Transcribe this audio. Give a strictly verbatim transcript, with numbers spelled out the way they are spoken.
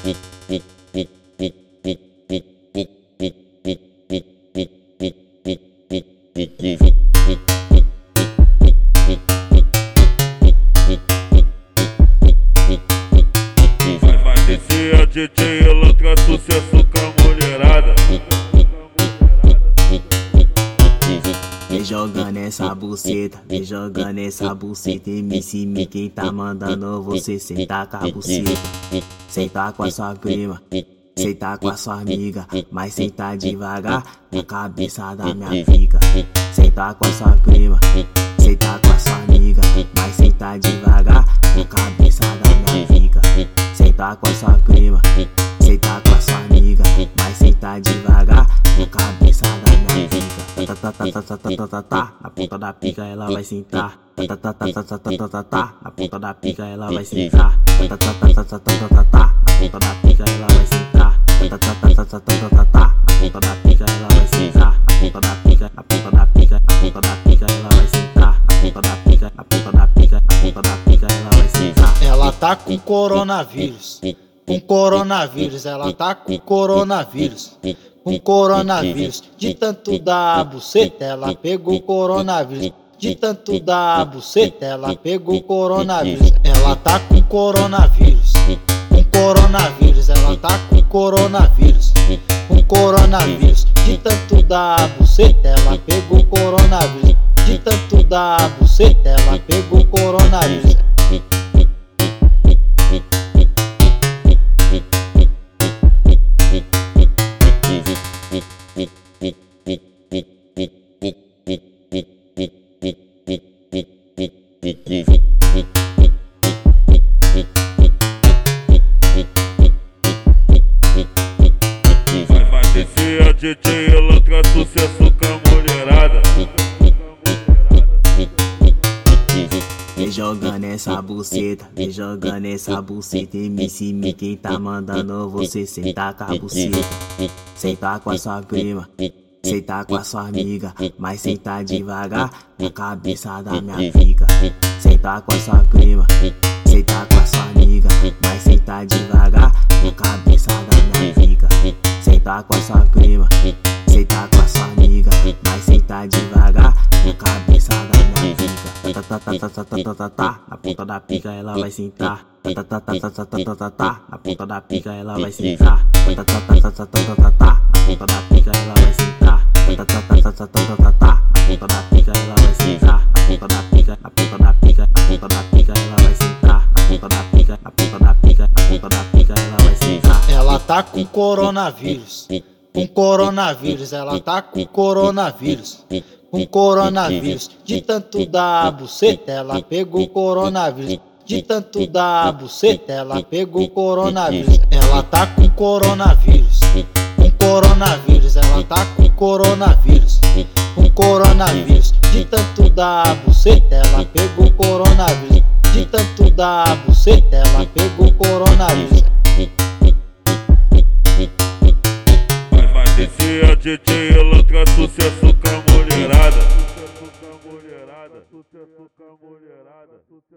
Esse é D J Elantra, sucesso com a mulherada. Vem jogando essa buceta, vem jogando essa buceta. M C Mi, quem tá mandando você sentar com a buceta. Sentar com a sua prima, sentar com a sua amiga, mas sentar devagar na cabeça da minha pica. Sentar com a sua prima, sentar com a sua amiga, mas sentar devagar na cabeça da minha pica. Sentar com a sua prima, sentar com a sua amiga, mas sentar devagar na cabeça da minha pica. Tá tá tá tá tá tá tá tá, na ponta da pica ela vai sentar. Tá tá tá tá tá tá tá tá, na ponta da pica ela vai sentar. Tá tá tá tá tá tá tá tá, na ponta da pica ela vai sentar. Tá tá tá tá tá tá tá tá, na ponta da pica ela vai sentar. Na ponta da pica, na ponta da pica, na ponta da pica ela vai sentar. Na ponta da pica, na ponta da pica, na ponta da pica ela vai sentar. Ela tá com coronavírus, com coronavírus, ela tá com coronavírus, com coronavírus. De tanto dar a buceta, ela pegou coronavírus. De tanto dar a buceta, ela pegou coronavírus. Ela tá com coronavírus, com coronavírus, ela tá com coronavírus, com coronavírus. De tanto dar a buceta, ela pegou coronavírus. De tanto dar a buceta, ela pegou coronavírus. Esse é D J Elantra, sucesso com a mulherada. Vem jogando essa buceta, vem jogando essa buceta. M C Mi, quem tá mandando você sentar com a buceta. Sentar com a sua prima, sentar com a sua amiga, mas sentar devagar na cabeça da minha pica. Sentar com a sua prima, sentar com a sua amiga, mas sentar devagar na cabeça da minha pica. Sentar com a sua prima, sentar com a sua amiga, mas sentar devagar na cabeça da minha pica. Tá tá tá tá tá tá tá tá, na ponta da pica ela vai sentar. Tá tá tá tá tá tá tá tá, na ponta da pica ela vai sentar. Tá tá tá tá tá tá tá tá, na ponta da pica ela vai sentar. Tá tá tá tá tá tá tá tá, na ponta da pica ela vai sentar. Na ponta da pica, na ponta da pica, na ponta da pica ela vai sentar. Na ponta da pica, na ponta da pica, na ponta da pica ela vai sentar. Ela tá com coronavírus, com coronavírus, ela tá com coronavírus, com coronavírus. De tanto dar a buceta, ela pegou coronavírus. De tanto dar a buceta, ela pegou coronavírus. Ela tá com coronavírus, com coronavírus, ela tá com coronavírus, com coronavírus. De tanto dar a buceta, ela pegou coronavírus. De tanto dar a buceta, ela pegou coronavírus. Esse é D J Elantra, sucesso com a mulherada. Sucesso com a mulherada. Sucesso com a mulherada.